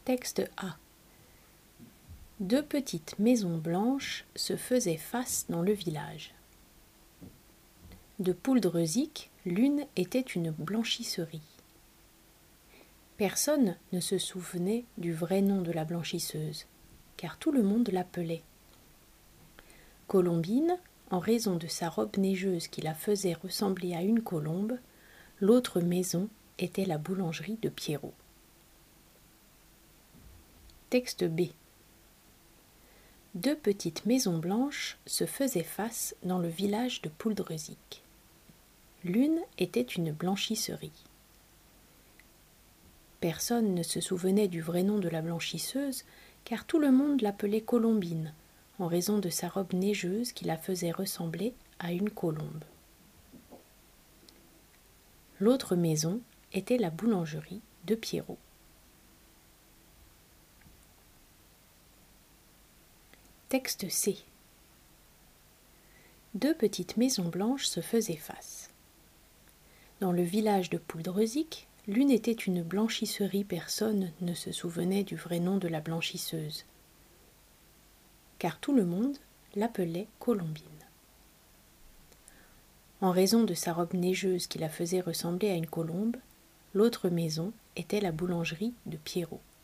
Texte A. Deux petites maisons blanches se faisaient face dans le village. De Pouldreuzic, l'une était une blanchisserie. Personne ne se souvenait du vrai nom de la blanchisseuse, car tout le monde l'appelait Colombine, en raison de sa robe neigeuse qui la faisait ressembler à une colombe. L'autre maison était la boulangerie de Pierrot. Texte B. Deux petites maisons blanches se faisaient face dans le village de Pouldreuzic. L'une était une blanchisserie. Personne ne se souvenait du vrai nom de la blanchisseuse, car tout le monde l'appelait Colombine, en raison de sa robe neigeuse qui la faisait ressembler à une colombe. L'autre maison était la boulangerie de Pierrot. Texte C. Deux petites maisons blanches se faisaient face. Dans le village de Pouldreuzic, l'une était une blanchisserie. Personne ne se souvenait du vrai nom de la blanchisseuse, car tout le monde l'appelait Colombine. En raison de sa robe neigeuse qui la faisait ressembler à une colombe, l'autre maison était la boulangerie de Pierrot.